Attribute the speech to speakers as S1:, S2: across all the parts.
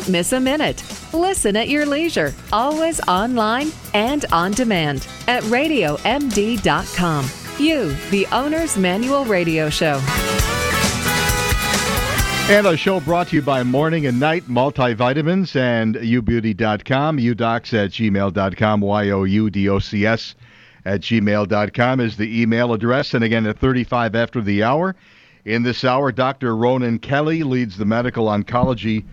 S1: Don't miss a minute. Listen at your leisure, always online and on demand at RadioMD.com. You, the Owner's Manual Radio Show.
S2: And our show brought to you by Morning and Night Multivitamins and ubeauty.com, udocs@gmail.com, YOUDOCS @gmail.com is the email address. And again, at 35 after the hour. In this hour, Dr. Ronan Kelly heads medical oncology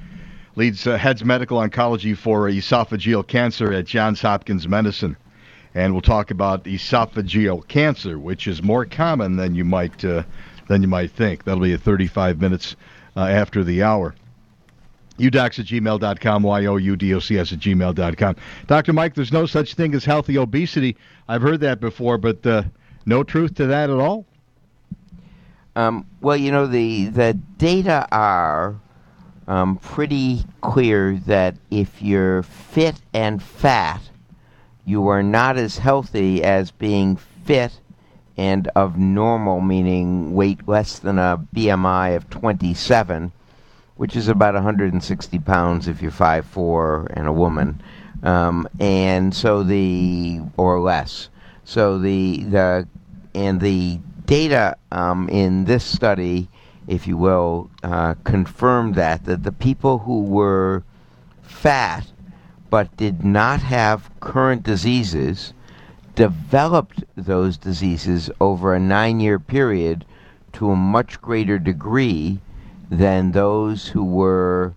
S2: for esophageal cancer at Johns Hopkins Medicine. And we'll talk about esophageal cancer, which is more common than you might think. That'll be at 35 minutes after the hour. udocs@gmail.com, YOUDOCS @gmail.com. Dr. Mike, there's no such thing as healthy obesity. I've heard that before, but no truth to that at all?
S3: Well, the data are pretty clear that if you're fit and fat, you are not as healthy as being fit and of normal, meaning weight less than a BMI of 27, which is about 160 pounds if you're 5'4" and a woman, or less. So the data in this study, if you will, confirmed that the people who were fat but did not have current diseases developed those diseases over a 9-year period to a much greater degree than those who were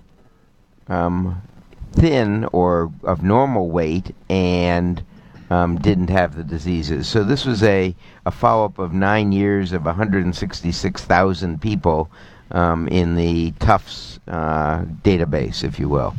S3: thin or of normal weight and didn't have the diseases. So this was a follow-up of 9 years of 166,000 people in the Tufts database, if you will.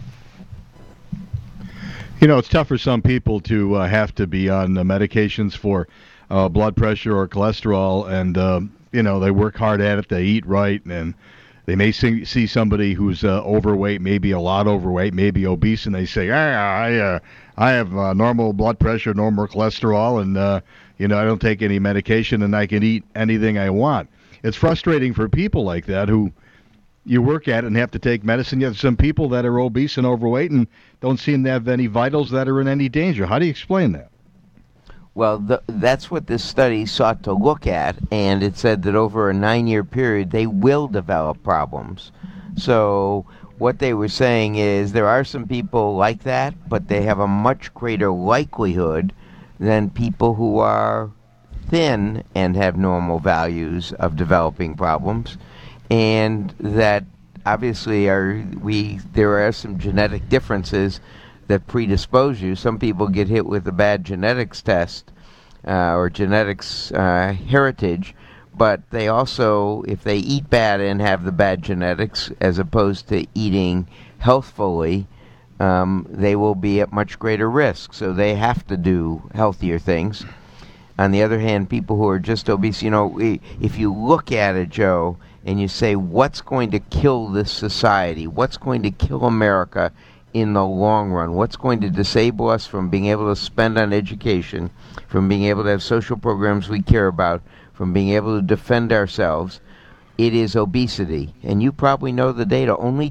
S2: It's tough for some people to have to be on medications for blood pressure or cholesterol, and they work hard at it, they eat right, and they may see somebody who's overweight, maybe a lot overweight, maybe obese, and they say, I have normal blood pressure, normal cholesterol, and I don't take any medication, and I can eat anything I want. It's frustrating for people like that who you work at it and have to take medicine. You have some people that are obese and overweight and don't seem to have any vitals that are in any danger. How do you explain that?
S3: Well, that's what this study sought to look at, and it said that over a 9-year period, they will develop problems. So what they were saying is there are some people like that, but they have a much greater likelihood than people who are thin and have normal values of developing problems, and that obviously there are some genetic differences that predispose you. Some people get hit with a bad genetics test or genetics heritage, but they also, if they eat bad and have the bad genetics as opposed to eating healthfully, they will be at much greater risk. So they have to do healthier things. On the other hand, people who are just obese, if you look at it, Joe, and you say, what's going to kill this society? What's going to kill America in the long run? What's going to disable us from being able to spend on education, from being able to have social programs we care about, from being able to defend ourselves? It is obesity. And you probably know the data. Only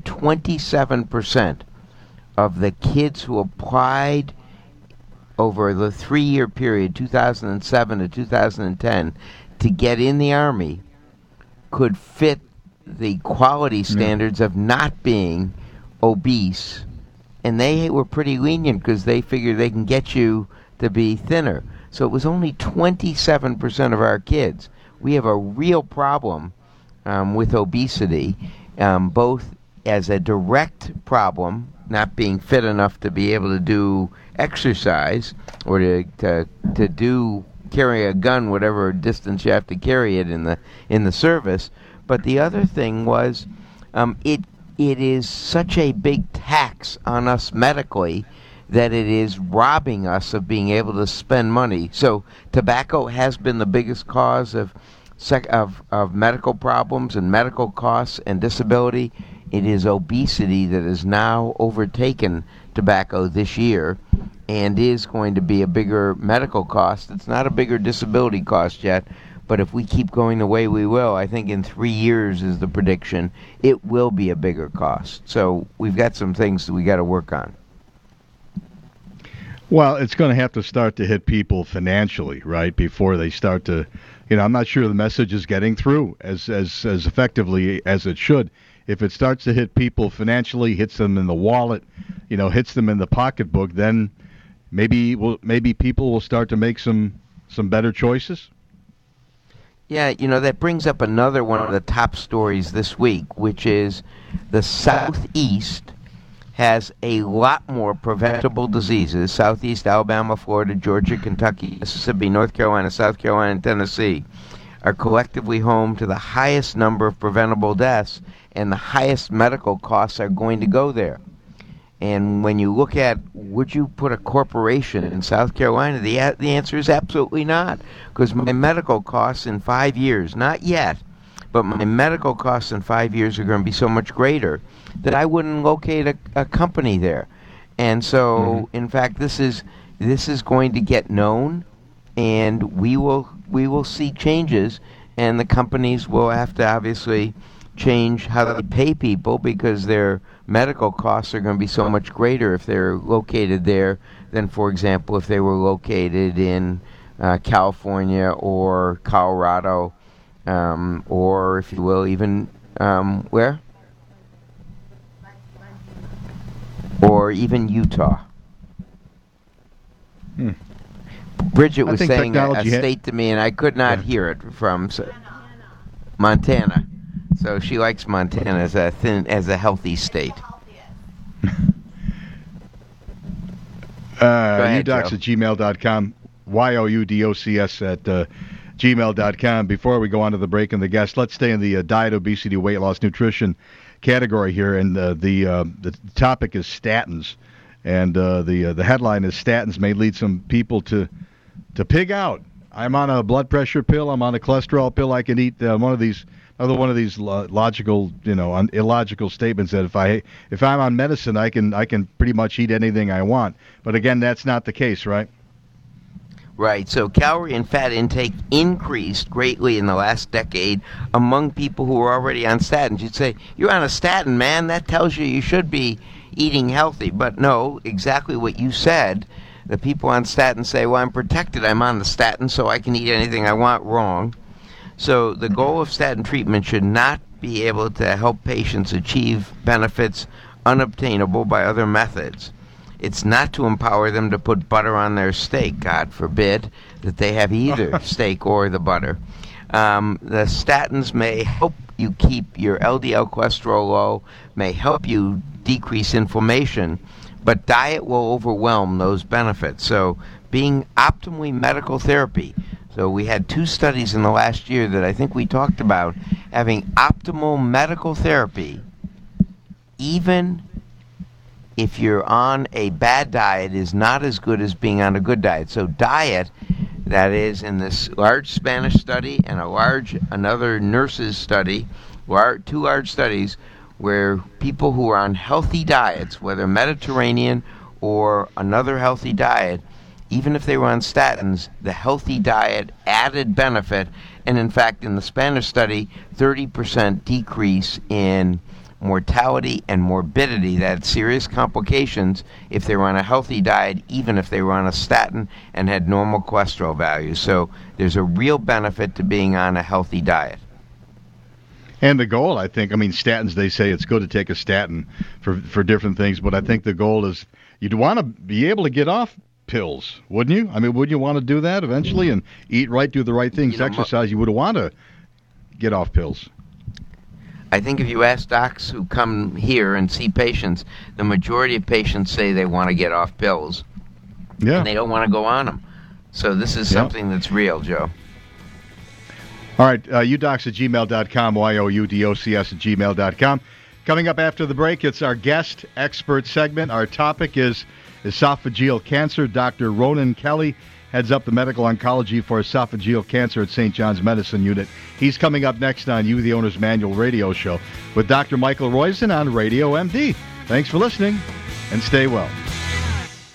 S3: 27% of the kids who applied over the 3-year period, 2007 to 2010, to get in the Army could fit the quality standards of not being obese. And they were pretty lenient because they figured they can get you to be thinner. So it was only 27% of our kids. We have a real problem with obesity, both as a direct problem, not being fit enough to be able to do exercise or to carry a gun whatever distance you have to carry it in the service. But the other thing was it is such a big tax on us medically that it is robbing us of being able to spend money. So tobacco has been the biggest cause of medical problems and medical costs and disability. It is obesity that has now overtaken tobacco this year and is going to be a bigger medical cost. It's not a bigger disability cost yet, But if we keep going the way we will, I think in 3 years is the prediction, it will be a bigger cost. So we've got some things that we got to work on.
S2: Well, it's going to have to start to hit people financially, right, before they start to, I'm not sure the message is getting through as effectively as it should. If it starts to hit people financially, hits them in the wallet, hits them in the pocketbook, then maybe people will start to make some better choices.
S3: Yeah, that brings up another one of the top stories this week, which is the Southeast has a lot more preventable diseases. Southeast, Alabama, Florida, Georgia, Kentucky, Mississippi, North Carolina, South Carolina, and Tennessee are collectively home to the highest number of preventable deaths, and the highest medical costs are going to go there. And when you look at, would you put a corporation in South Carolina, the answer is absolutely not, because my medical costs in 5 years, not yet, but my medical costs in 5 years are going to be so much greater that I wouldn't locate a company there. And so, in fact, this is going to get known, and we will see changes, and the companies will have to obviously change how they pay people, because their medical costs are going to be so much greater if they're located there than, for example, if they were located in California or Colorado, or, if you will, even where? Or even Utah. Bridget was saying a state to me, and I could not hear it from Montana. So she likes Montana as a healthy state.
S2: Youdocs at gmail.com, youdocs at gmail.com. Before we go on to the break and the guest, let's stay in the diet, obesity, weight loss, nutrition category here, and the topic is statins, and the headline is statins may lead some people to pig out. I'm on a blood pressure pill. I'm on a cholesterol pill. I can eat one of these logical, illogical statements that if I'm on medicine, I can pretty much eat anything I want. But again, that's not the case, right?
S3: Right. So calorie and fat intake increased greatly in the last decade among people who were already on statins. You'd say, you're on a statin, man. That tells you should be eating healthy. But no, exactly what you said. The people on statins say, well, I'm protected. I'm on the statin, so I can eat anything I want. Wrong. So the goal of statin treatment should not be able to help patients achieve benefits unobtainable by other methods. It's not to empower them to put butter on their steak. God forbid that they have either steak or the butter. The statins may help you keep your LDL cholesterol low, may help you decrease inflammation, but diet will overwhelm those benefits. So being optimally medical therapy. So we had 2 studies in the last year that I think we talked about. Having optimal medical therapy, even if you're on a bad diet, is not as good as being on a good diet. So diet, that is in this large Spanish study and another nurses study, 2 large studies where people who are on healthy diets, whether Mediterranean or another healthy diet, even if they were on statins, the healthy diet added benefit. And in fact, in the Spanish study, 30% decrease in mortality and morbidity, that serious complications, if they were on a healthy diet, even if they were on a statin and had normal cholesterol values. So there's a real benefit to being on a healthy diet.
S2: And the goal, statins, they say it's good to take a statin for different things, but I think the goal is you'd want to be able to get off pills, wouldn't you? Wouldn't you want to do that eventually and eat right, do the right things, exercise? You would want to get off pills.
S3: I think if you ask docs who come here and see patients, the majority of patients say they want to get off pills. Yeah. And they don't want to go on them. So this is something that's real, Joe.
S2: All right, youdocs at gmail.com, youdocs at gmail.com. Coming up after the break, it's our guest expert segment. Our topic is esophageal cancer. Dr. Ronan Kelly heads up the medical oncology for esophageal cancer at St. John's Medicine Unit. He's coming up next on You, the Owner's Manual radio show with Dr. Michael Roizen on Radio MD. Thanks for listening, and stay well.